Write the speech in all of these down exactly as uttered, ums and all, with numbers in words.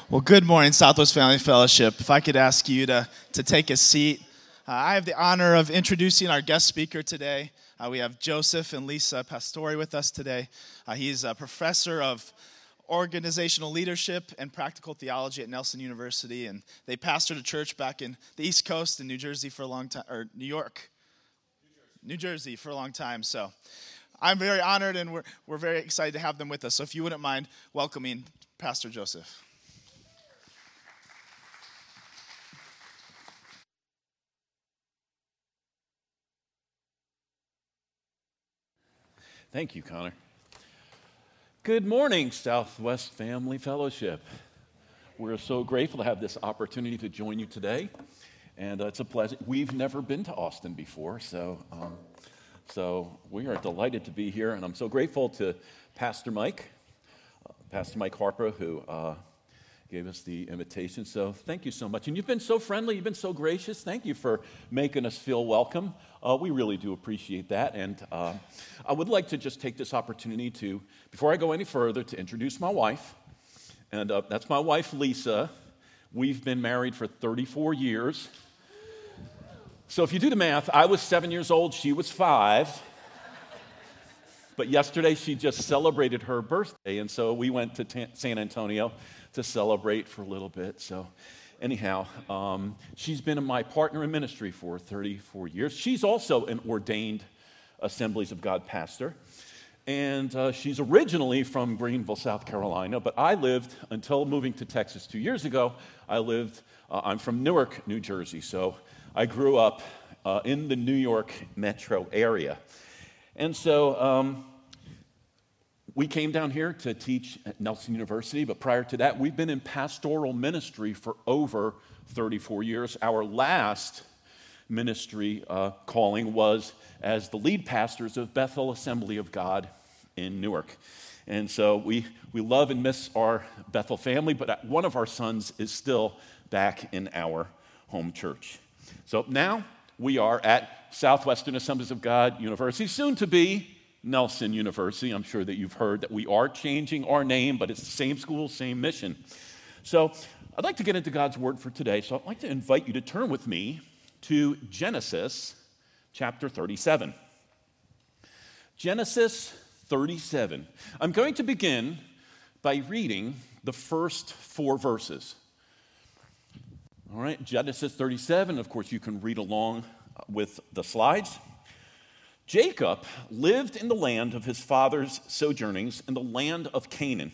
Well, good morning, Southwest Family Fellowship. If I could ask you to, to take a seat. Uh, I have the honor of introducing our guest speaker today. Uh, we have Joseph and Lisa Pastore with us today. Uh, he's a professor of organizational leadership and practical theology at Nelson University, and they pastored a church back in the East Coast in New Jersey for a long time, or New York, New Jersey, New Jersey for a long time. So I'm very honored, and we're we're very excited to have them with us. So if you wouldn't mind welcoming Pastor Joseph. Thank you, Connor. Good morning, Southwest Family Fellowship. We're so grateful to have this opportunity to join you today, and uh, it's a pleasure. We've never been to Austin before, so um, so we are delighted to be here, and I'm so grateful to Pastor Mike, uh, Pastor Mike Harper, who uh, gave us the invitation. So thank you so much, and you've been so friendly, you've been so gracious. Thank you for making us feel welcome. Uh, we really do appreciate that, and uh, I would like to just take this opportunity to, before I go any further, to introduce my wife, and uh, that's my wife, Lisa. We've been married for thirty-four years, so if you do the math, I was seven years old, she was five, but yesterday she just celebrated her birthday, and so we went to ta- San Antonio to celebrate for a little bit, so... Anyhow, um, she's been my partner in ministry for thirty-four years. She's also an ordained Assemblies of God pastor, and uh, she's originally from Greenville, South Carolina, but I lived, until moving to Texas two years ago, I lived, uh, I'm from Newark, New Jersey, so I grew up uh, in the New York metro area. And so, um, we came down here to teach at Nelson University, but prior to that, we've been in pastoral ministry for over thirty-four years. Our last ministry uh, calling was as the lead pastors of Bethel Assembly of God in Newark. And so we, we love and miss our Bethel family, but one of our sons is still back in our home church. So now we are at Southwestern Assemblies of God University, soon to be Nelson University. I'm sure that you've heard that we are changing our name, but it's the same school, same mission. So I'd like to get into God's Word for today. So I'd like to invite you to turn with me to Genesis chapter thirty-seven. Genesis thirty-seven. I'm going to begin by reading the first four verses. All right, Genesis thirty-seven. Of course, you can read along with the slides. Jacob lived in the land of his father's sojournings in the land of Canaan.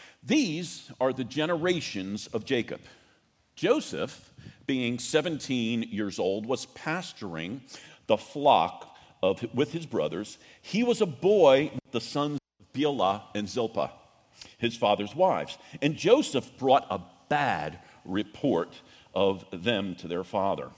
These are the generations of Jacob. Joseph, being seventeen years old, was pasturing the flock of, with his brothers. He was a boy with the sons of Bilhah and Zilpah, his father's wives. And Joseph brought a bad report of them to their father.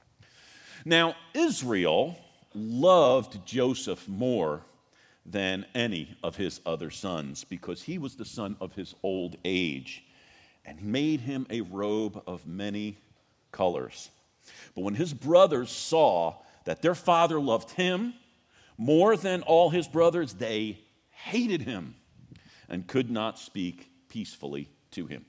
Now, Israel loved Joseph more than any of his other sons because he was the son of his old age, and made him a robe of many colors. But when his brothers saw that their father loved him more than all his brothers, they hated him and could not speak peacefully to him.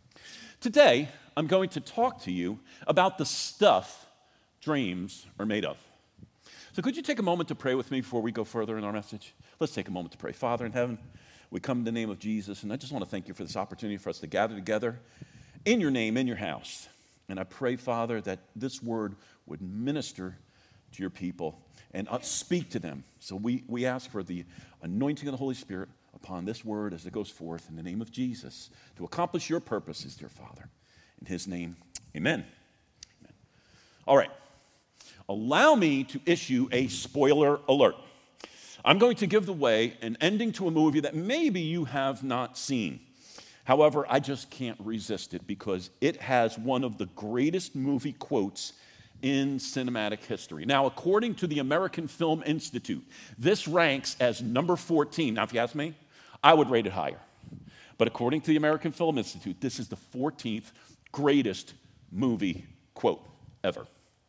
Today, I'm going to talk to you about the stuff dreams are made of. So could you take a moment to pray with me before we go further in our message? Let's take a moment to pray. Father in heaven, we come in the name of Jesus, and I just want to thank you for this opportunity for us to gather together in your name, in your house. And I pray, Father, that this word would minister to your people and speak to them. So we, we ask for the anointing of the Holy Spirit upon this word as it goes forth in the name of Jesus to accomplish your purposes, dear Father. In his name, amen. Amen. All right. Allow me to issue a spoiler alert. I'm going to give away an ending to a movie that maybe you have not seen. However, I just can't resist it because it has one of the greatest movie quotes in cinematic history. Now, according to the American Film Institute, this ranks as number fourteen. Now, if you ask me, I would rate it higher. But according to the American Film Institute, this is the fourteenth greatest movie quote ever.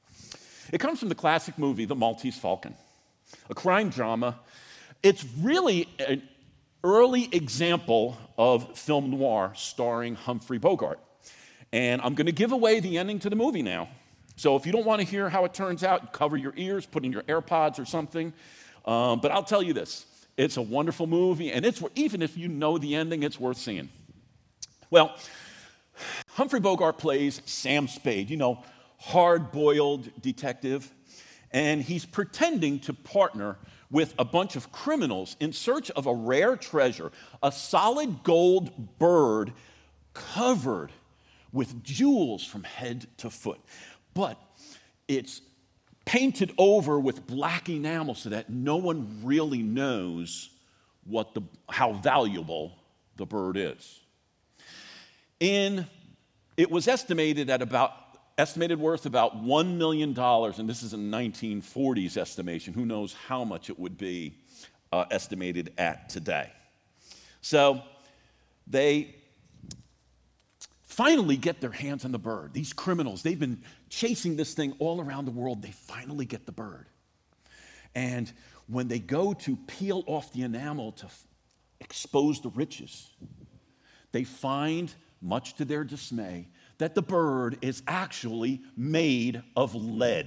It comes from the classic movie, The Maltese Falcon, a crime drama. It's really a, early example of film noir starring Humphrey Bogart. And I'm going to give away the ending to the movie now. So if you don't want to hear how it turns out, cover your ears, put in your AirPods or something. Um, but I'll tell you this. It's a wonderful movie, and it's even if you know the ending, it's worth seeing. Well, Humphrey Bogart plays Sam Spade, you know, hard-boiled detective, and he's pretending to partner with a bunch of criminals in search of a rare treasure, a solid gold bird covered with jewels from head to foot. But it's painted over with black enamel so that no one really knows what the, how valuable the bird is. In, it was estimated at about estimated worth about one million dollars, and this is a nineteen forties estimation. Who knows how much it would be uh, estimated at today. So they finally get their hands on the bird. These criminals, they've been chasing this thing all around the world. They finally get the bird. And when they go to peel off the enamel to f- expose the riches, they find, much to their dismay, that the bird is actually made of lead.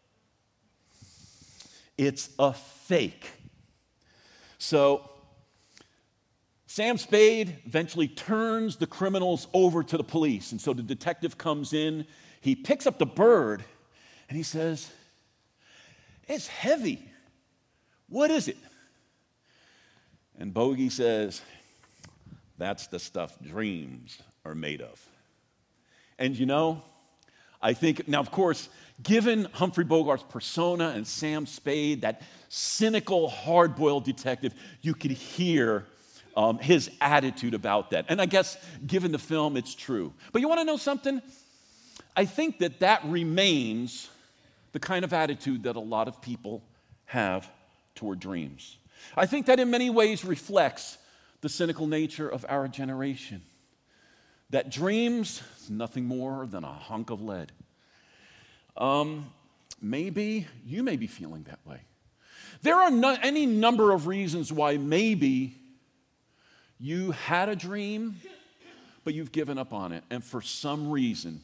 It's a fake. So Sam Spade eventually turns the criminals over to the police. And so the detective comes in, he picks up the bird, and he says, "It's heavy. What is it?" And Bogey says, "That's the stuff dreams are made of." And you know, I think, now of course, given Humphrey Bogart's persona and Sam Spade, that cynical, hard-boiled detective, you could hear um, his attitude about that. And I guess, given the film, it's true. But you want to know something? I think that that remains the kind of attitude that a lot of people have toward dreams. I think that in many ways reflects the cynical nature of our generation. That dreams is nothing more than a hunk of lead. Um, maybe you may be feeling that way. There are no, any number of reasons why maybe you had a dream, but you've given up on it. And for some reason,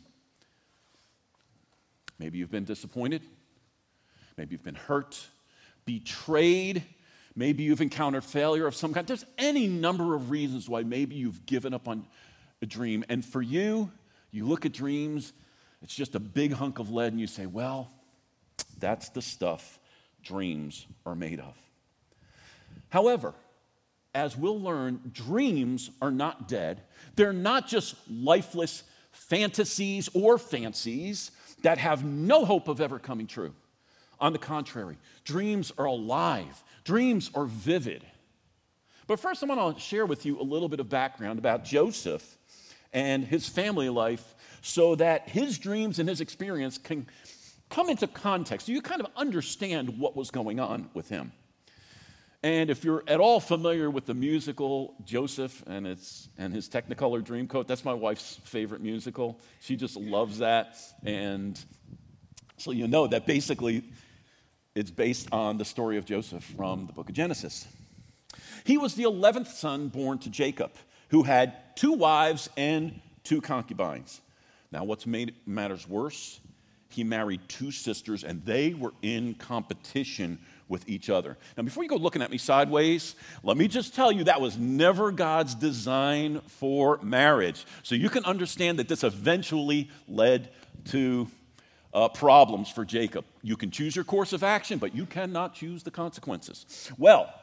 maybe you've been disappointed, maybe you've been hurt, betrayed, maybe you've encountered failure of some kind. There's any number of reasons why maybe you've given up on a dream. And for you, you look at dreams, it's just a big hunk of lead, and you say, well, that's the stuff dreams are made of. However, as we'll learn, dreams are not dead. They're not just lifeless fantasies or fancies that have no hope of ever coming true. On the contrary, dreams are alive. Dreams are vivid. But first, I want to share with you a little bit of background about Joseph and his family life so that his dreams and his experience can come into context, so you kind of understand what was going on with him. And if you're at all familiar with the musical Joseph and its and his Technicolor Dreamcoat, that's my wife's favorite musical. She just loves that. And so you know that basically it's based on the story of Joseph from the book of Genesis. He was the eleventh son born to Jacob, who had two wives and two concubines. Now, what's made matters worse, he married two sisters, and they were in competition with each other. Now, before you go looking at me sideways, let me just tell you that was never God's design for marriage. So you can understand that this eventually led to uh, problems for Jacob. You can choose your course of action, but you cannot choose the consequences. Well,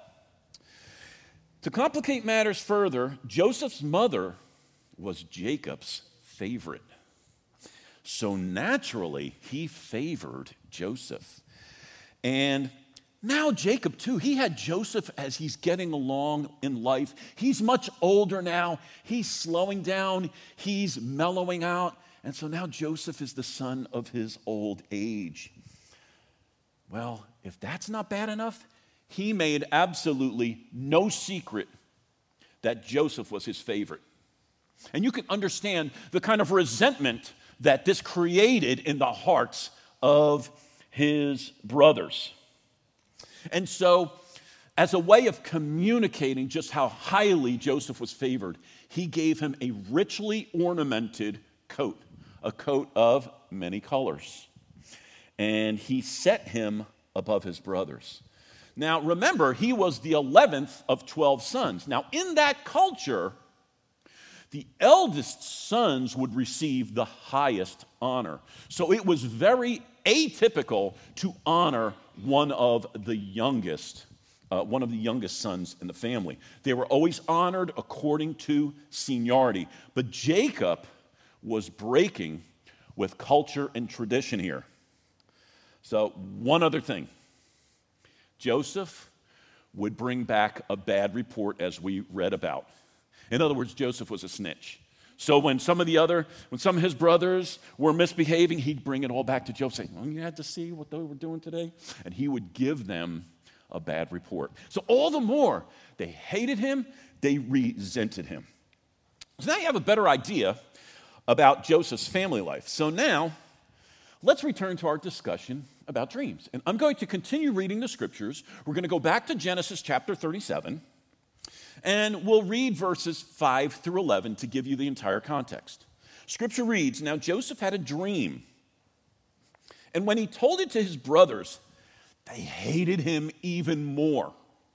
to complicate matters further, Joseph's mother was Jacob's favorite. So naturally, he favored Joseph. And now Jacob, too, he had Joseph as he's getting along in life. He's much older now. He's slowing down. He's mellowing out. And so now Joseph is the son of his old age. Well, if that's not bad enough, he made absolutely no secret that Joseph was his favorite. And you can understand the kind of resentment that this created in the hearts of his brothers. And so, as a way of communicating just how highly Joseph was favored, he gave him a richly ornamented coat, a coat of many colors. And he set him above his brothers. Now, remember, he was the eleventh of twelve sons. Now, in that culture, the eldest sons would receive the highest honor. So it was very atypical to honor one of the youngest, uh, one of the youngest sons in the family. They were always honored according to seniority. But Jacob was breaking with culture and tradition here. So one other thing. Joseph would bring back a bad report, as we read about. In other words, Joseph was a snitch. So when some of the other, when some of his brothers were misbehaving, he'd bring it all back to Joseph, saying, well, you had to see what they were doing today? And he would give them a bad report. So all the more, they hated him, they resented him. So now you have a better idea about Joseph's family life. So now, let's return to our discussion about dreams. And I'm going to continue reading the scriptures. We're going to go back to Genesis chapter thirty-seven, and we'll read verses five through eleven to give you the entire context. Scripture reads, now Joseph had a dream, and when he told it to his brothers, they hated him even more.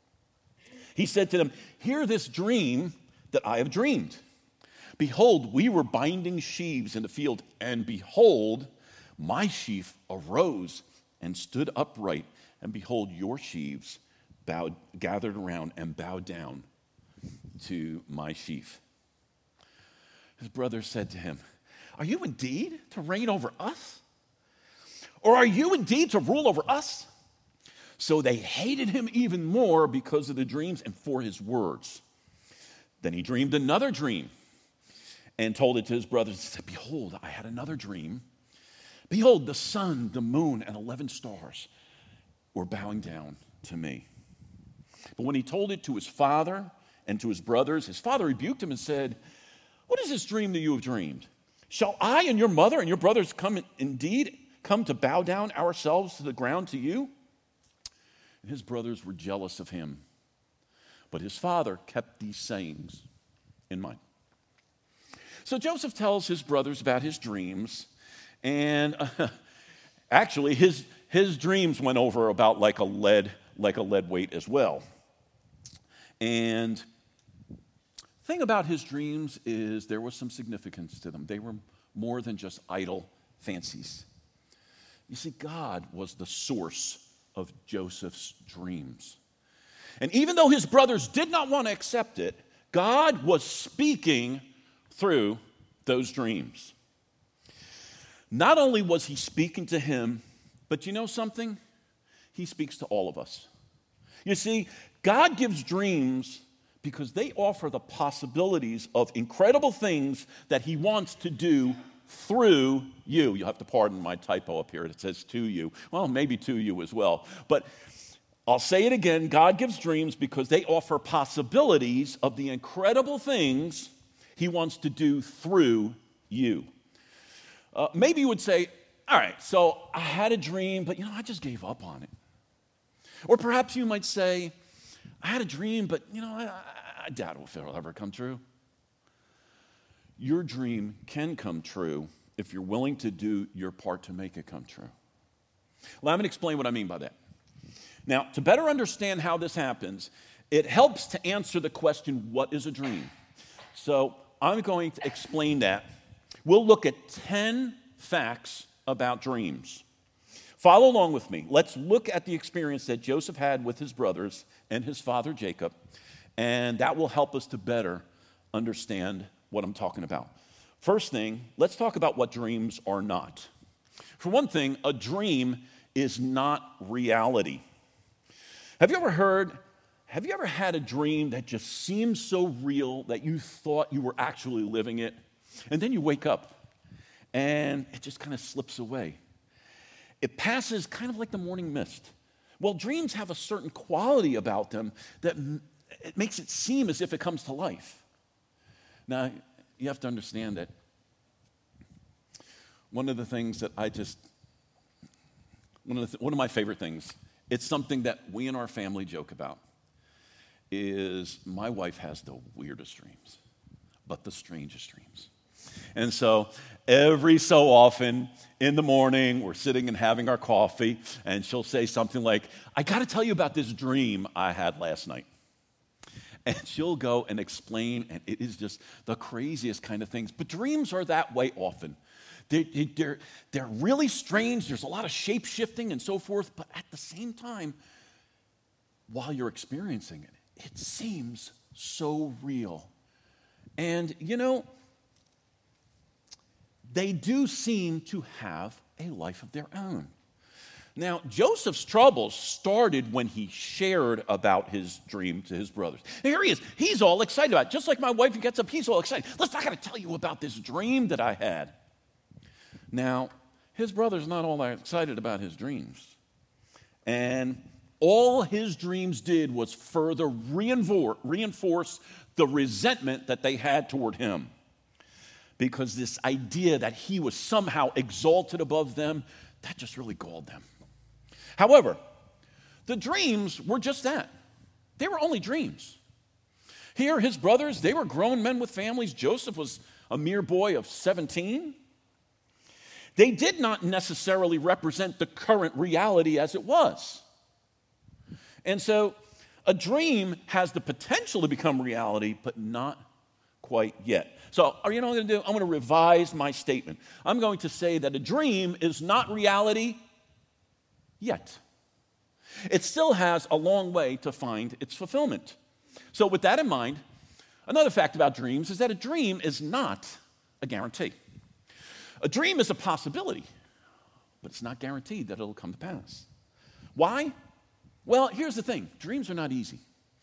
He said to them, hear this dream that I have dreamed. Behold, we were binding sheaves in the field, and behold, my sheaf arose and stood upright, and behold, your sheaves bowed, gathered around and bowed down to my sheaf. His brothers said to him, are you indeed to reign over us? Or are you indeed to rule over us? So they hated him even more because of the dreams and for his words. Then he dreamed another dream and told it to his brothers. He said, behold, I had another dream. Behold, the sun, the moon, and eleven stars were bowing down to me. But when he told it to his father and to his brothers, his father rebuked him and said, what is this dream that you have dreamed? Shall I and your mother and your brothers come indeed come to bow down ourselves to the ground to you? And his brothers were jealous of him. But his father kept these sayings in mind. So Joseph tells his brothers about his dreams. And uh, actually, his, his dreams went over about like a lead, like a lead weight as well. And the thing about his dreams is there was some significance to them. They were more than just idle fancies. You see, God was the source of Joseph's dreams. And even though his brothers did not want to accept it, God was speaking through those dreams. Not only was he speaking to him, but you know something? He speaks to all of us. You see, God gives dreams because they offer the possibilities of incredible things that he wants to do through you. You'll have to pardon my typo up here. It says to you. Well, maybe to you as well. But I'll say it again. God gives dreams because they offer possibilities of the incredible things he wants to do through you. Uh, maybe you would say, all right, so I had a dream, but you know, I just gave up on it. Or perhaps you might say, I had a dream, but you know, I, I, I doubt if it'll ever come true. Your dream can come true if you're willing to do your part to make it come true. Well, I'm going to explain what I mean by that. Now, to better understand how this happens, it helps to answer the question, what is a dream? So I'm going to explain that. We'll look at ten facts about dreams. Follow along with me. Let's look at the experience that Joseph had with his brothers and his father Jacob, and that will help us to better understand what I'm talking about. First thing, let's talk about what dreams are not. For one thing, a dream is not reality. Have you ever heard, have you ever had a dream that just seemed so real that you thought you were actually living it? And then you wake up and it just kind of slips away. It passes kind of like the morning mist. Well, dreams have a certain quality about them that it makes it seem as if it comes to life. Now, you have to understand that one of the things that I just, one of, the, one of my favorite things, it's something that we in our family joke about. is my wife has the weirdest dreams, but the strangest dreams. And so every so often in the morning, we're sitting and having our coffee, and she'll say something like, I got to tell you about this dream I had last night. And she'll go and explain, and it is just the craziest kind of things. But dreams are that way often. They're, they're, they're really strange. There's a lot of shape-shifting and so forth, but at the same time, while you're experiencing it, it seems so real. And, you know, they do seem to have a life of their own. Now, Joseph's troubles started when he shared about his dream to his brothers. Here he is. He's all excited about it. Just like my wife, he gets up, he's all excited. Listen, I got to tell you about this dream that I had. Now, his brother's not all that excited about his dreams. And all his dreams did was further reinforce the resentment that they had toward him. Because this idea that he was somehow exalted above them, that just really galled them. However, the dreams were just that. They were only dreams. Here, his brothers, they were grown men with families. Joseph was a mere boy of seventeen. They did not necessarily represent the current reality as it was. And so, a dream has the potential to become reality, but not quite yet. So, you know what I'm going to do? I'm going to revise my statement. I'm going to say that a dream is not reality yet. It still has a long way to find its fulfillment. So, with that in mind, another fact about dreams is that a dream is not a guarantee. A dream is a possibility, but it's not guaranteed that it'll come to pass. Why? Well, here's the thing. Dreams are not easy.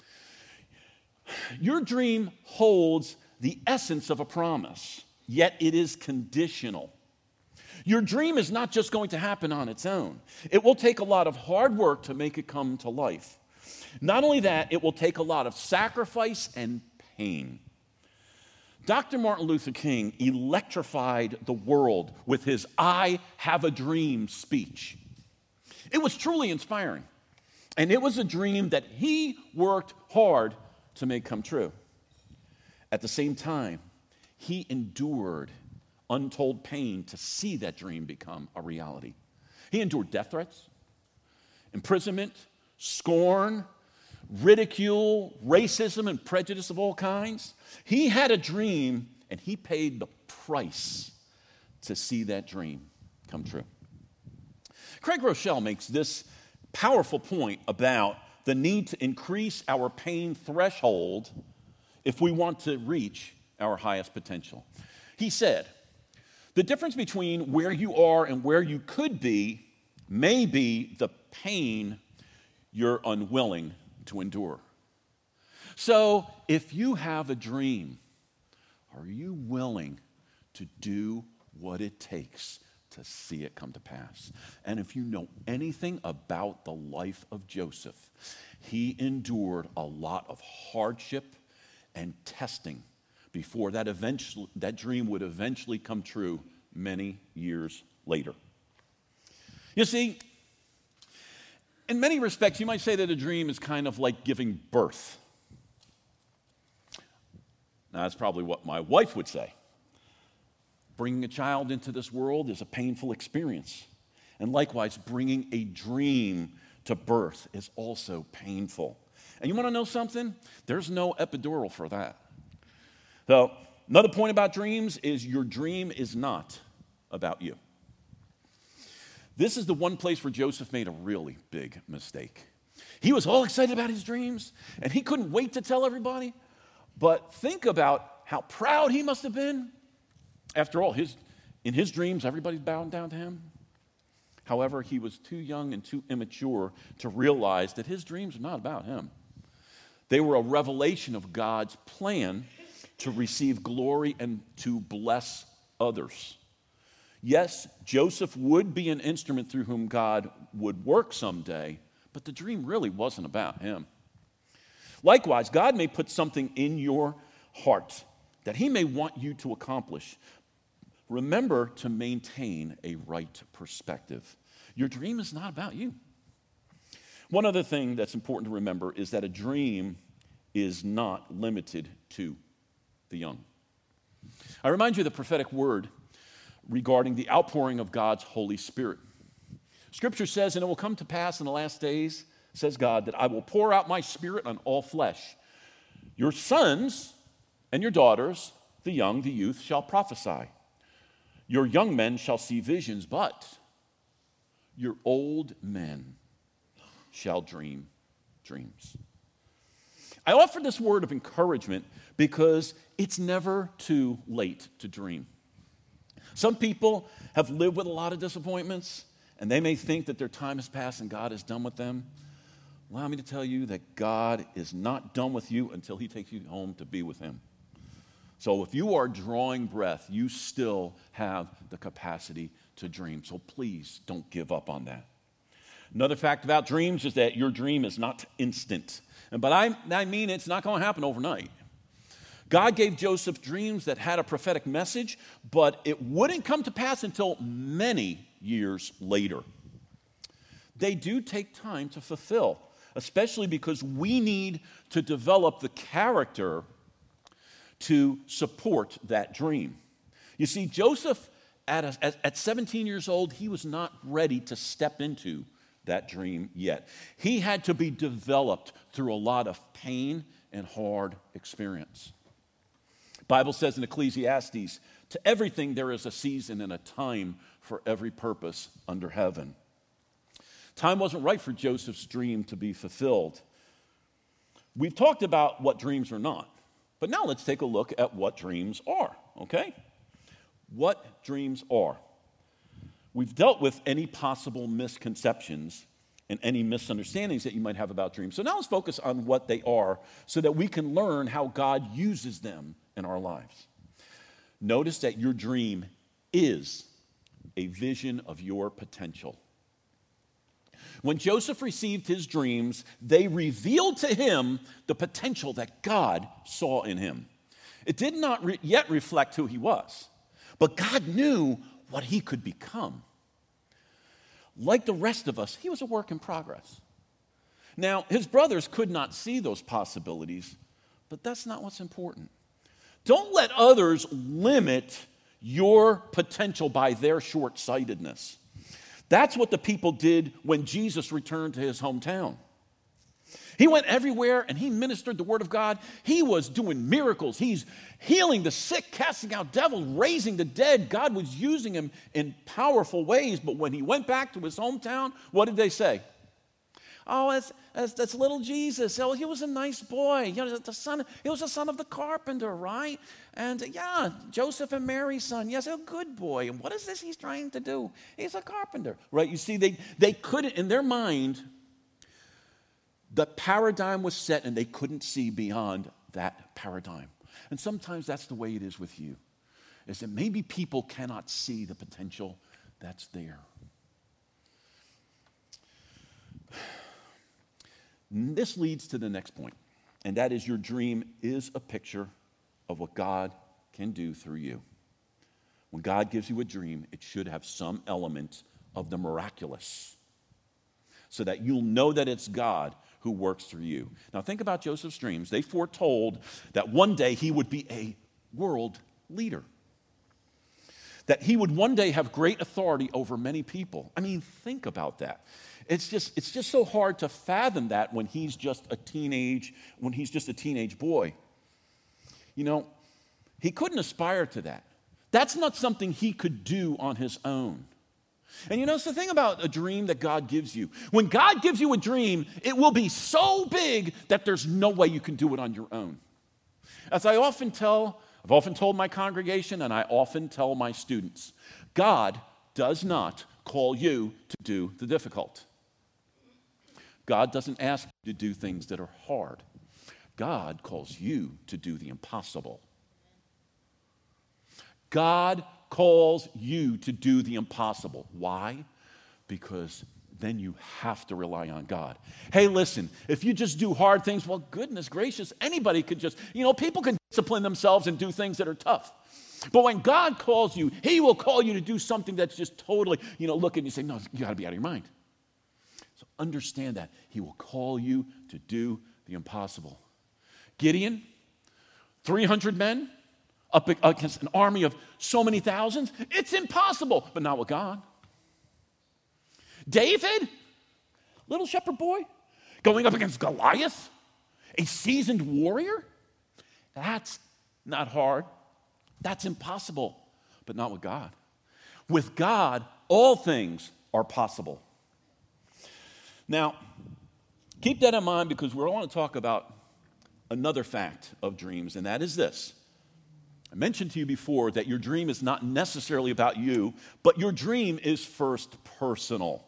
Your dream holds the essence of a promise, yet it is conditional. Your dream is not just going to happen on its own. It will take a lot of hard work to make it come to life. Not only that, it will take a lot of sacrifice and pain. Doctor Martin Luther King electrified the world with his I Have a Dream speech. It was truly inspiring, and it was a dream that he worked hard to make come true. At the same time, he endured untold pain to see that dream become a reality. He endured death threats, imprisonment, scorn, ridicule, racism, and prejudice of all kinds. He had a dream, and he paid the price to see that dream come true. Craig Rochelle makes this powerful point about the need to increase our pain threshold if we want to reach our highest potential. He said, the difference between where you are and where you could be may be the pain you're unwilling to endure. So, if you have a dream, are you willing to do what it takes to see it come to pass? And if you know anything about the life of Joseph, he endured a lot of hardship and testing before that eventually that dream would eventually come true many years later. You see, in many respects, you might say that a dream is kind of like giving birth. Now, that's probably what my wife would say. Bringing a child into this world is a painful experience. And likewise, bringing a dream to birth is also painful. And you want to know something? There's no epidural for that. So, another point about dreams is your dream is not about you. This is the one place where Joseph made a really big mistake. He was all excited about his dreams, and he couldn't wait to tell everybody. But think about how proud he must have been. After all, his, in his dreams, everybody's bowing down to him. However, he was too young and too immature to realize that his dreams are not about him. They were a revelation of God's plan to receive glory and to bless others. Yes, Joseph would be an instrument through whom God would work someday, but the dream really wasn't about him. Likewise, God may put something in your heart that he may want you to accomplish. Remember to maintain a right perspective. Your dream is not about you. One other thing that's important to remember is that a dream is not limited to the young. I remind you of the prophetic word regarding the outpouring of God's Holy Spirit. Scripture says, and it will come to pass in the last days, says God, that I will pour out my Spirit on all flesh. Your sons and your daughters, the young, the youth, shall prophesy. Your young men shall see visions, but your old men shall dream dreams. I offer this word of encouragement because it's never too late to dream. Some people have lived with a lot of disappointments, and they may think that their time has passed and God is done with them. Allow me to tell you that God is not done with you until he takes you home to be with him. So if you are drawing breath, you still have the capacity to dream. So please don't give up on that. Another fact about dreams is that your dream is not instant. But I, I mean it's not going to happen overnight. God gave Joseph dreams that had a prophetic message, but it wouldn't come to pass until many years later. They do take time to fulfill, especially because we need to develop the character to support that dream. You see, Joseph, at, a, at, at seventeen years old, he was not ready to step into that dream yet. He had to be developed through a lot of pain and hard experience. The Bible says in Ecclesiastes, to everything there is a season and a time for every purpose under heaven. Time wasn't right for Joseph's dream to be fulfilled. We've talked about what dreams are not, but now let's take a look at what dreams are, okay? What dreams are. We've dealt with any possible misconceptions and any misunderstandings that you might have about dreams. So now let's focus on what they are so that we can learn how God uses them in our lives. Notice that your dream is a vision of your potential. When Joseph received his dreams, they revealed to him the potential that God saw in him. It did not re- yet reflect who he was, but God knew what he could become. Like the rest of us, he was a work in progress. Now, his brothers could not see those possibilities, but that's not what's important. Don't let others limit your potential by their short-sightedness. That's what the people did when Jesus returned to his hometown. He went everywhere and he ministered the word of God. He was doing miracles. He's healing the sick, casting out devils, raising the dead. God was using him in powerful ways. But when he went back to his hometown, what did they say? Oh, that's, that's, that's little Jesus. Oh, he was a nice boy. You know, the son, he was the son of the carpenter, right? And yeah, Joseph and Mary's son. Yes, a good boy. And what is this he's trying to do? He's a carpenter, right? You see, they, they couldn't, in their mind, the paradigm was set and they couldn't see beyond that paradigm. And sometimes that's the way it is with you, is that maybe people cannot see the potential that's there. This leads to the next point, and that is your dream is a picture of what God can do through you. When God gives you a dream, it should have some element of the miraculous so that you'll know that it's God who works through you. Now think about Joseph's dreams. They foretold that one day he would be a world leader, that he would one day have great authority over many people. I mean, think about that. It's just, it's just so hard to fathom that when he's just a teenage, when he's just a teenage boy. You know, he couldn't aspire to that. That's not something he could do on his own. And you know, it's the thing about a dream that God gives you. When God gives you a dream, it will be so big that there's no way you can do it on your own. As I often tell, I've often told my congregation, and I often tell my students, God does not call you to do the difficult. God doesn't ask you to do things that are hard. God calls you to do the impossible. God calls you to do the impossible. Why? Because then you have to rely on God. Hey, listen, if you just do hard things, well, goodness gracious, anybody could just, you know, people can discipline themselves and do things that are tough. But when God calls you, he will call you to do something that's just totally, you know, look and you say, no, you got to be out of your mind. So understand that. He will call you to do the impossible. Gideon, three hundred men up against an army of so many thousands. It's impossible, but not with God. David, little shepherd boy, going up against Goliath, a seasoned warrior. That's not hard. That's impossible, but not with God. With God, all things are possible. Now, keep that in mind because we want to talk about another fact of dreams, and that is this. I mentioned to you before that your dream is not necessarily about you, but your dream is first personal.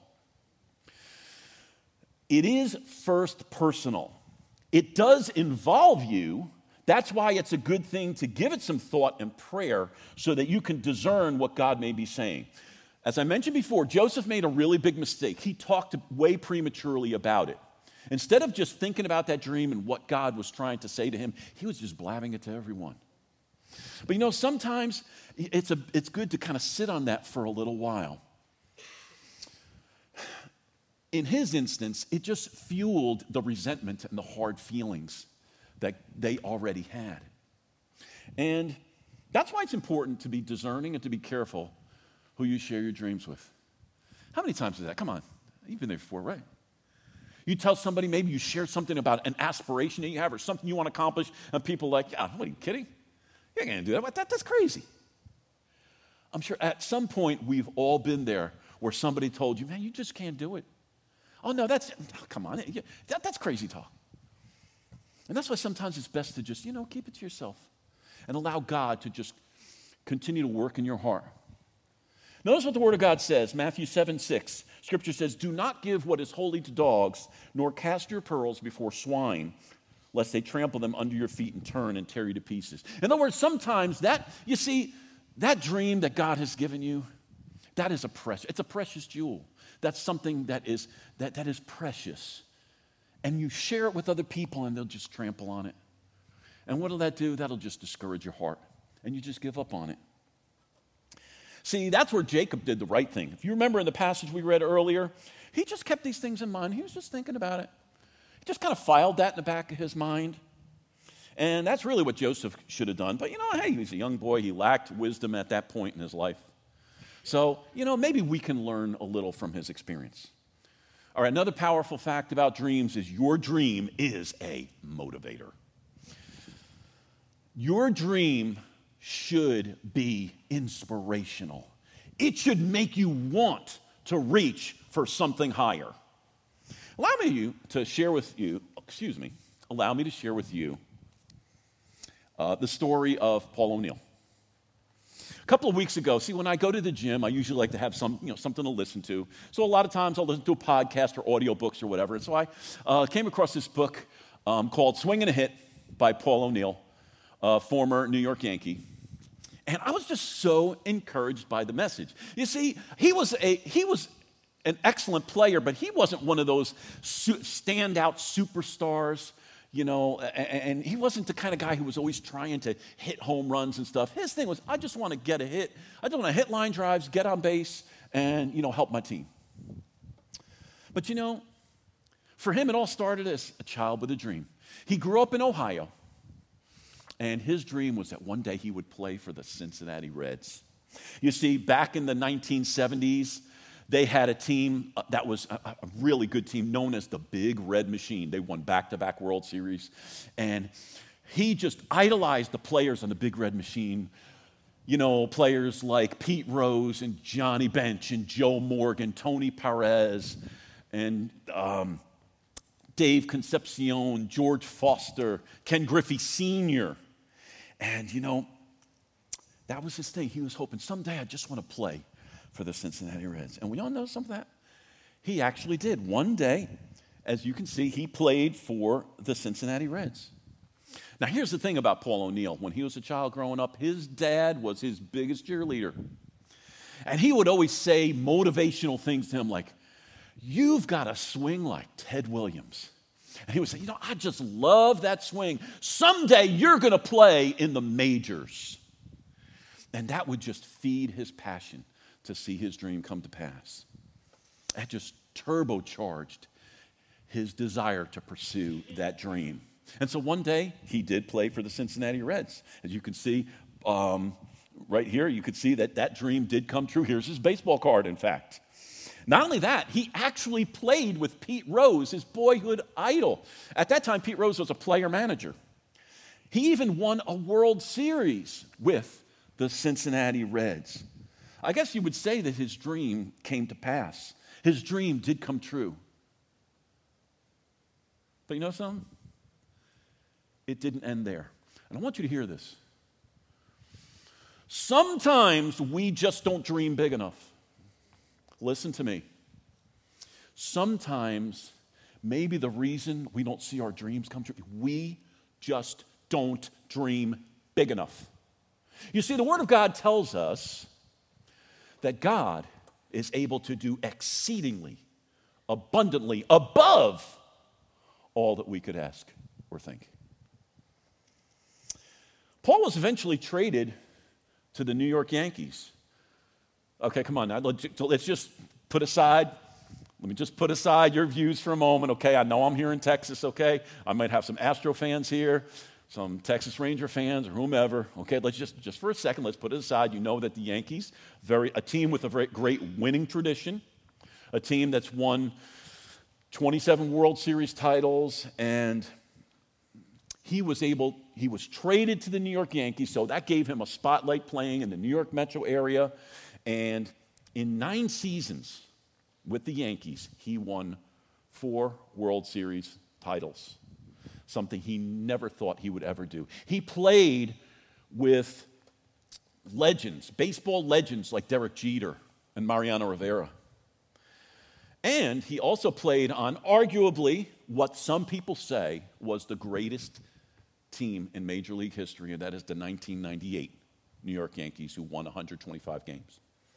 It is first personal. It does involve you. That's why it's a good thing to give it some thought and prayer so that you can discern what God may be saying. As I mentioned before, Joseph made a really big mistake. He talked way prematurely about it. Instead of just thinking about that dream and what God was trying to say to him, he was just blabbing it to everyone. But you know, sometimes it's, a, it's good to kind of sit on that for a little while. In his instance, it just fueled the resentment and the hard feelings that they already had. And that's why it's important to be discerning and to be careful who you share your dreams with. How many times is that? Come on, you've been there before, right? You tell somebody, maybe you share something about an aspiration that you have or something you want to accomplish, and people are like, yeah, what are you kidding? You're going to do that. that. That's crazy. I'm sure at some point we've all been there where somebody told you, man, you just can't do it. Oh, no, that's, oh, come on, that, that's crazy talk. And that's why sometimes it's best to just, you know, keep it to yourself and allow God to just continue to work in your heart. Notice what the Word of God says, Matthew seven six. Scripture says, do not give what is holy to dogs, nor cast your pearls before swine, lest they trample them under your feet and turn and tear you to pieces. In other words, sometimes that, you see, that dream that God has given you, that is a precious, it's a precious jewel. That's something that is, that, that is precious. And you share it with other people and they'll just trample on it. And what will that do? That'll just discourage your heart. And you just give up on it. See, that's where Jacob did the right thing. If you remember in the passage we read earlier, he just kept these things in mind. He was just thinking about it. He just kind of filed that in the back of his mind. And that's really what Joseph should have done. But you know, hey, he's a young boy. He lacked wisdom at that point in his life. So, you know, maybe we can learn a little from his experience. All right, another powerful fact about dreams is your dream is a motivator. Your dream should be inspirational. It should make you want to reach for something higher. Allow me to share with you, excuse me, allow me to share with you uh, the story of Paul O'Neill. A couple of weeks ago, see, when I go to the gym, I usually like to have some, you know, something to listen to. So a lot of times I'll listen to a podcast or audiobooks or whatever. And so I uh, came across this book um, called Swing and a Hit by Paul O'Neill, a former New York Yankee. And I was just so encouraged by the message. You see, he was a he was an excellent player, but he wasn't one of those su- standout superstars, you know, and, and he wasn't the kind of guy who was always trying to hit home runs and stuff. His thing was, I just want to get a hit. I just want to hit line drives, get on base, and, you know, help my team. But, you know, for him, it all started as a child with a dream. He grew up in Ohio. And his dream was that one day he would play for the Cincinnati Reds. You see, back in the nineteen seventies, they had a team that was a, a really good team known as the Big Red Machine. They won back-to-back World Series. And he just idolized the players on the Big Red Machine. You know, players like Pete Rose and Johnny Bench and Joe Morgan, Tony Perez, and um, Dave Concepcion, George Foster, Ken Griffey Senior And, you know, that was his thing. He was hoping someday I just want to play for the Cincinnati Reds. And we all know some of that. He actually did. One day, as you can see, he played for the Cincinnati Reds. Now, here's the thing about Paul O'Neill. When he was a child growing up, his dad was his biggest cheerleader. And he would always say motivational things to him like, you've got to swing like Ted Williams. And he would say, you know, I just love that swing. Someday you're going to play in the majors. And that would just feed his passion to see his dream come to pass. That just turbocharged his desire to pursue that dream. And so one day, he did play for the Cincinnati Reds. As you can see, um, right here, you could see that that dream did come true. Here's his baseball card, in fact. Not only that, he actually played with Pete Rose, his boyhood idol. At that time, Pete Rose was a player manager. He even won a World Series with the Cincinnati Reds. I guess you would say that his dream came to pass. His dream did come true. But you know something? It didn't end there. And I want you to hear this. Sometimes we just don't dream big enough. Listen to me. Sometimes maybe the reason we don't see our dreams come true, we just don't dream big enough. You see, the Word of God tells us that God is able to do exceedingly, abundantly, above all that we could ask or think. Paul was eventually traded to the New York Yankees. Okay, come on now. Let's just put aside, let me just put aside your views for a moment, okay? I know I'm here in Texas, okay? I might have some Astro fans here, some Texas Ranger fans or whomever, okay? Let's just, just for a second, let's put it aside. You know that the Yankees, very a team with a very great winning tradition, a team that's won twenty-seven World Series titles, and he was able, he was traded to the New York Yankees, so that gave him a spotlight playing in the New York metro area. And in nine seasons with the Yankees, he won four World Series titles, something he never thought he would ever do. He played with legends, baseball legends like Derek Jeter and Mariano Rivera. And he also played on arguably what some people say was the greatest team in Major League history, and that is the nineteen ninety-eight New York Yankees, who won one hundred twenty-five games.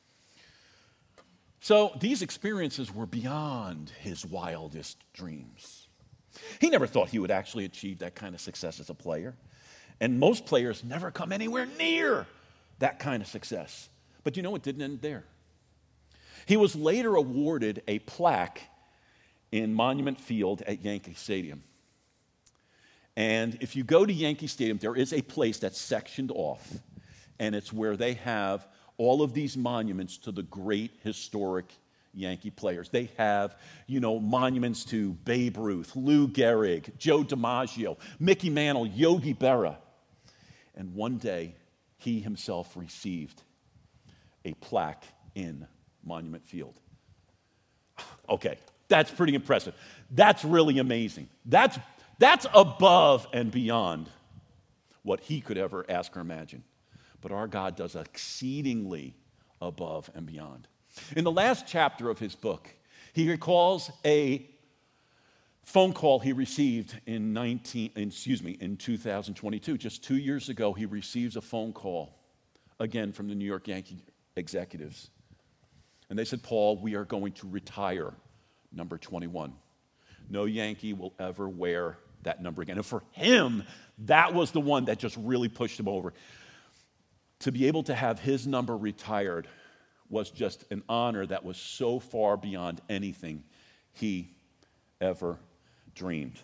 So these experiences were beyond his wildest dreams. He never thought he would actually achieve that kind of success as a player. And most players never come anywhere near that kind of success. But you know, it didn't end there. He was later awarded a plaque in Monument Field at Yankee Stadium. And if you go to Yankee Stadium, there is a place that's sectioned off, and it's where they have all of these monuments to the great historic Yankee players. They have, you know, monuments to Babe Ruth, Lou Gehrig, Joe DiMaggio, Mickey Mantle, Yogi Berra. And one day, he himself received a plaque in Monument Field. Okay, that's pretty impressive. That's really amazing. That's, that's above and beyond what he could ever ask or imagine. But our God does exceedingly above and beyond. In the last chapter of his book, he recalls a phone call he received in nineteen, excuse me, in two thousand twenty-two. Just two years ago, he receives a phone call, again from the New York Yankee executives. And they said, Paul, we are going to retire number twenty-one. No Yankee will ever wear that number again. And for him, that was the one that just really pushed him over. To be able to have his number retired was just an honor that was so far beyond anything he ever dreamed.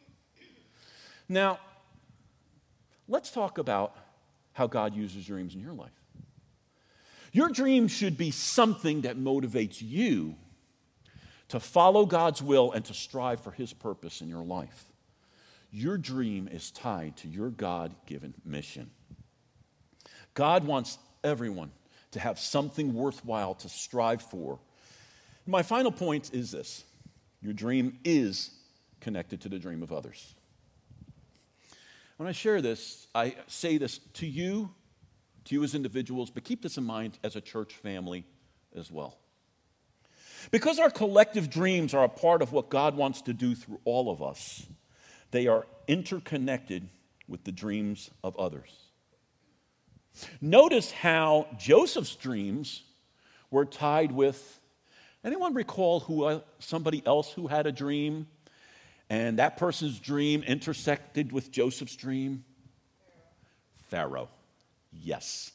Now, let's talk about how God uses dreams in your life. Your dream should be something that motivates you to follow God's will and to strive for his purpose in your life. Your dream is tied to your God-given mission. God wants everyone to have something worthwhile to strive for. My final point is this. Your dream is connected to the dream of others. When I share this, I say this to you, to you as individuals, but keep this in mind as a church family as well. Because our collective dreams are a part of what God wants to do through all of us, they are interconnected with the dreams of others. Notice how Joseph's dreams were tied with, anyone recall who uh, somebody else who had a dream and that person's dream intersected with Joseph's dream? Pharaoh. Yes.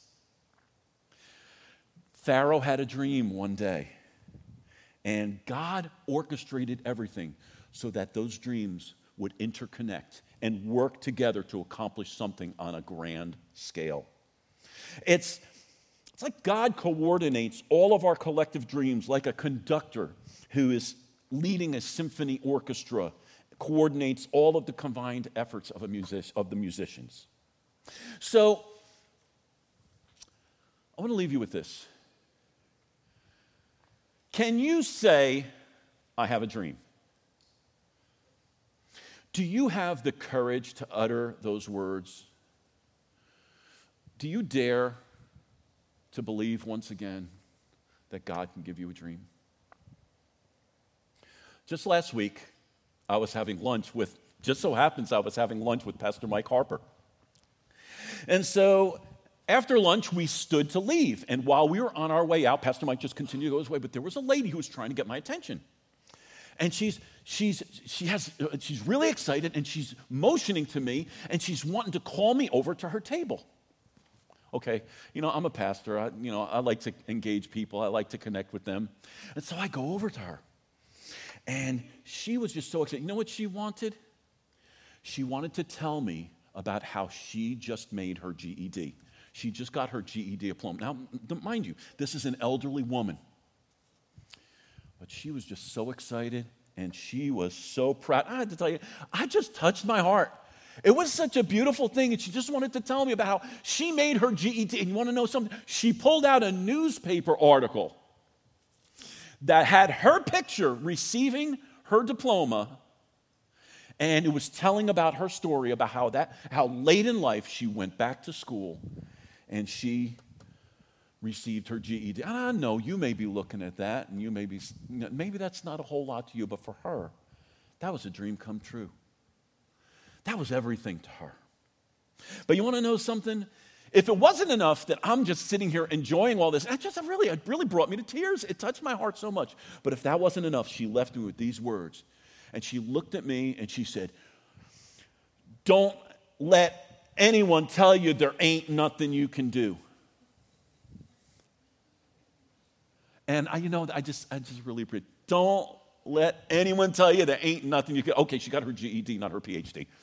Pharaoh had a dream one day, and God orchestrated everything so that those dreams would interconnect and work together to accomplish something on a grand scale. It's, it's like God coordinates all of our collective dreams like a conductor who is leading a symphony orchestra, coordinates all of the combined efforts of, a music, of the musicians. So, I want to leave you with this. Can you say, I have a dream? Do you have the courage to utter those words? Do you dare to believe once again that God can give you a dream? Just last week, I was having lunch with, just so happens I was having lunch with Pastor Mike Harper. And so after lunch, we stood to leave. And while we were on our way out, Pastor Mike just continued to go his way, but there was a lady who was trying to get my attention. And she's, she's, she has, she's really excited, and she's motioning to me, and she's wanting to call me over to her table. Okay, you know, I'm a pastor. I, you know, I like to engage people. I like to connect with them. And so I go over to her. And she was just so excited. You know what she wanted? She wanted to tell me about how she just made her G E D. She just got her G E D diploma. Now, mind you, this is an elderly woman. But she was just so excited, and she was so proud. I had to tell you, I just touched my heart. It was such a beautiful thing, and she just wanted to tell me about how she made her G E D. And you want to know something? She pulled out a newspaper article that had her picture receiving her diploma, and it was telling about her story, about how that, how late in life she went back to school, and she received her G E D. And I know you may be looking at that, and you may be, maybe that's not a whole lot to you, but for her, that was a dream come true. That was everything to her. But you want to know something? If it wasn't enough that I'm just sitting here enjoying all this, it just really, it really brought me to tears. It touched my heart so much. But if that wasn't enough, she left me with these words. And she looked at me and she said, "Don't let anyone tell you there ain't nothing you can do." And I, you know, I just, I just really appreciate. Don't let anyone tell you there ain't nothing you can. Okay, she got her G E D, not her P H D.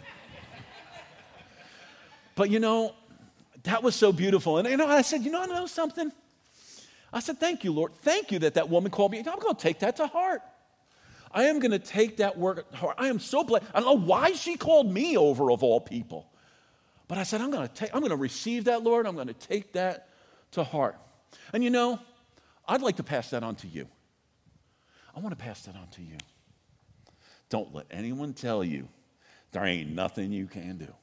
But you know, that was so beautiful. And you know, I said, you know, I know something. I said, thank you, Lord. Thank you that that woman called me. I'm going to take that to heart. I am going to take that word to heart. I am so blessed. I don't know why she called me over of all people. But I said, I'm going to take, I'm going to receive that, Lord. I'm going to take that to heart. And you know, I'd like to pass that on to you. I want to pass that on to you. Don't let anyone tell you there ain't nothing you can do.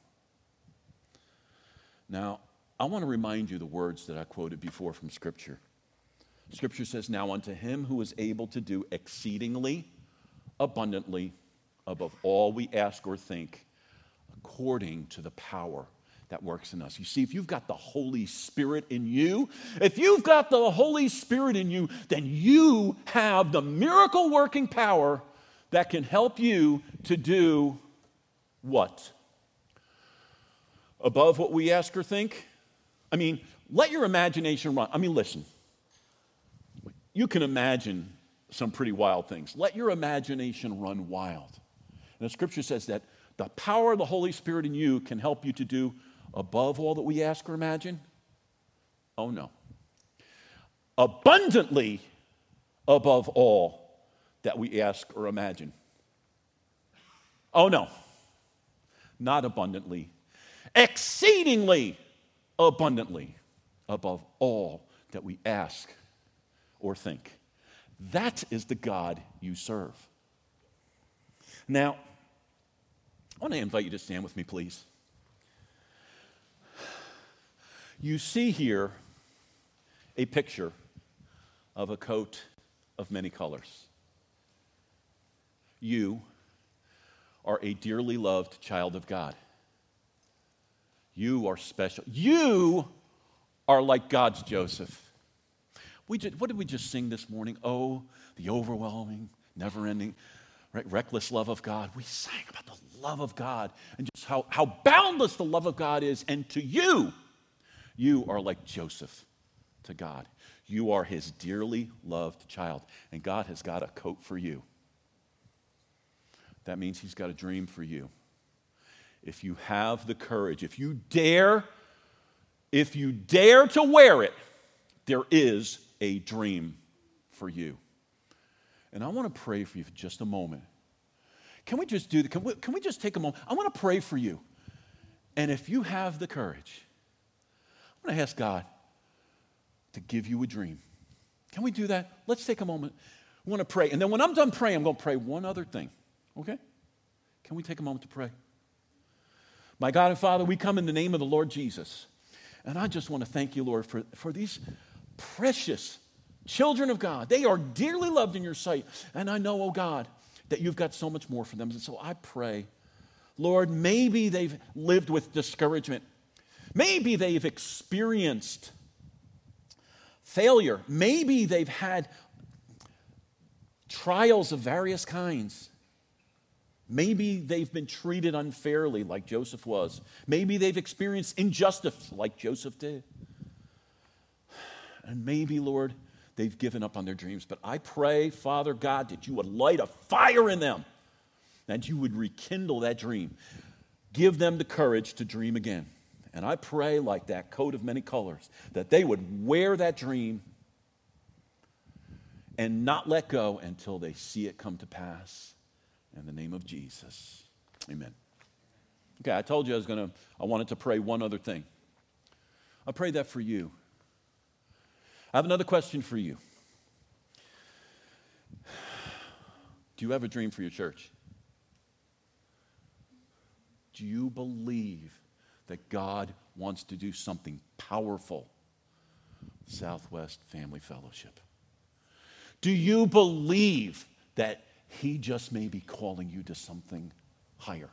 Now, I want to remind you the words that I quoted before from Scripture. Scripture says, "Now unto him who is able to do exceedingly abundantly above all we ask or think, according to the power that works in us." You see, if you've got the Holy Spirit in you, if you've got the Holy Spirit in you, then you have the miracle-working power that can help you to do what? Above what we ask or think? I mean, let your imagination run. I mean, listen. You can imagine some pretty wild things. Let your imagination run wild. And the Scripture says that the power of the Holy Spirit in you can help you to do above all that we ask or imagine? Oh, no. Abundantly above all that we ask or imagine. Oh, no. Not abundantly. Exceedingly abundantly above all that we ask or think. That is the God you serve. Now, I want to invite you to stand with me, please. You see here a picture of a coat of many colors. You are a dearly loved child of God. You are special. You are like God's Joseph. We just, what did we just sing this morning? Oh, the overwhelming, never-ending, right, reckless love of God. We sang about the love of God and just how, how boundless the love of God is. And to you, you are like Joseph to God. You are his dearly loved child. And God has got a coat for you. That means he's got a dream for you. if you have the courage, if you dare, if you dare to wear it, there is a dream for you. And I want to pray for you for just a moment. Can we just do that? Can we, can we just take a moment? I want to pray for you. And if you have the courage, I'm going to ask God to give you a dream. Can we do that? Let's take a moment. I want to pray. And then when I'm done praying, I'm going to pray one other thing. Okay? Can we take a moment to pray? My God and Father, we come in the name of the Lord Jesus. And I just want to thank you, Lord, for, for these precious children of God. They are dearly loved in your sight. And I know, oh God, that you've got so much more for them. And so I pray, Lord, maybe they've lived with discouragement. Maybe they've experienced failure. Maybe they've had trials of various kinds. Maybe they've been treated unfairly like Joseph was. Maybe they've experienced injustice like Joseph did. And maybe, Lord, they've given up on their dreams. But I pray, Father God, that you would light a fire in them, that you would rekindle that dream. Give them the courage to dream again. And I pray, like that coat of many colors, that they would wear that dream and not let go until they see it come to pass. In the name of Jesus, amen. Okay, I told you I was going to, I wanted to pray one other thing. I pray that for you. I have another question for you. Do you have a dream for your church? Do you believe that God wants to do something powerful? Southwest Family Fellowship. Do you believe that He just may be calling you to something higher?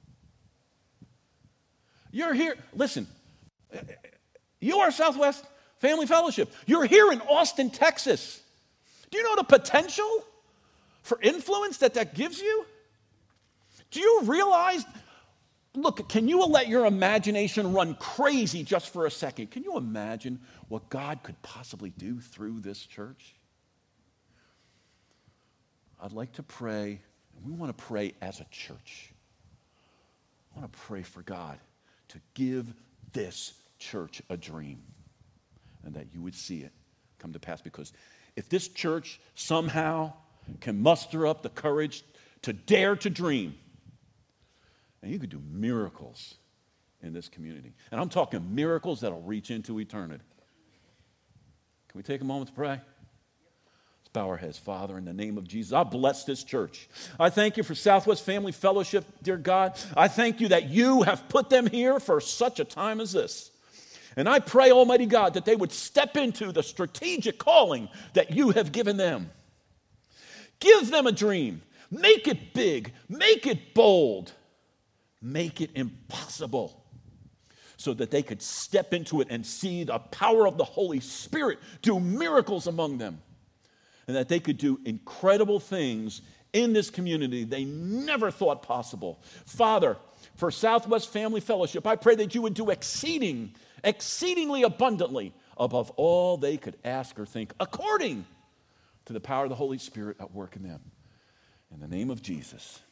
You're here, listen, you are Southwest Family Fellowship. You're here in Austin, Texas. Do you know the potential for influence that that gives you? Do you realize, look, can you let your imagination run crazy just for a second? Can you imagine what God could possibly do through this church? I'd like to pray, and we want to pray as a church. I want to pray for God to give this church a dream and that you would see it come to pass. Because if this church somehow can muster up the courage to dare to dream, and you could do miracles in this community. And I'm talking miracles that'll reach into eternity. Can we take a moment to pray? Let's bow our heads. Father, in the name of Jesus, I bless this church. I thank you for Southwest Family Fellowship, dear God. I thank you that you have put them here for such a time as this. And I pray, Almighty God, that they would step into the strategic calling that you have given them. Give them a dream. Make it big. Make it bold. Make it impossible so that they could step into it and see the power of the Holy Spirit do miracles among them, and that they could do incredible things in this community they never thought possible. Father, for Southwest Family Fellowship, I pray that you would do exceeding, exceedingly abundantly above all they could ask or think, according to the power of the Holy Spirit at work in them. In the name of Jesus.